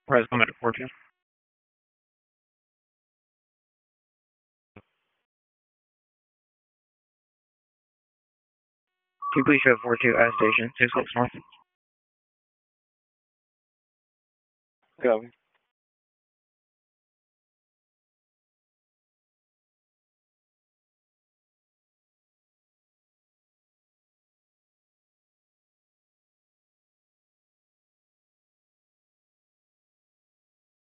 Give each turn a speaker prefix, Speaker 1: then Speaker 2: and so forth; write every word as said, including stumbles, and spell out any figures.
Speaker 1: Press limit at four two. Can you please show four two at station, six Oaks North? Go.